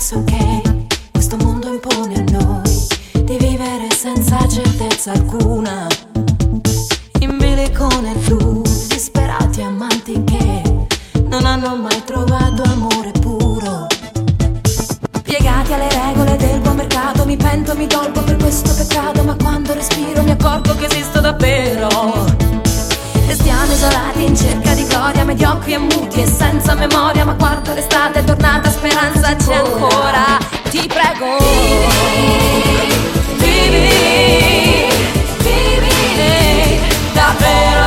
prezzo che questo mondo impone a noi, di vivere senza certezza alcuna, in bilico nel blu, disperati amanti che non hanno mai trovato amore puro. Piegati alle regole del buon mercato, mi pento, mi dolgo per questo peccato, ma quando respiro mi accorgo che esisto davvero. Restiamo isolati in cerca di gloria, mediocri e muti e senza memoria, ma quando l'estate è tornata speranza c'è ancora. Ti prego, vivi, vivi, davvero.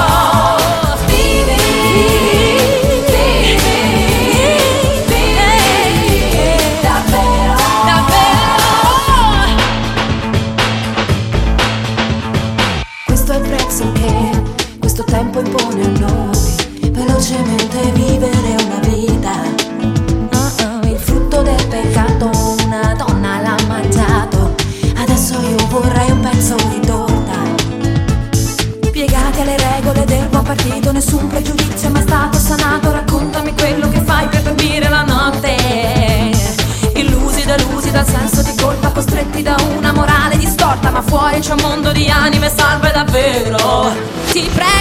Questo tempo impone a noi velocemente vivere una vita. Il frutto del peccato una donna l'ha mangiato, adesso io vorrei un pezzo di torta. Piegati alle regole del buon partito, nessun pregiudizio è mai stato sanato. Raccontami quello che fai per dormire la notte. Illusi, delusi dal senso di colpa, costretti da una morale distorta, ma fuori c'è un mondo di anime salve davvero. Ti prego.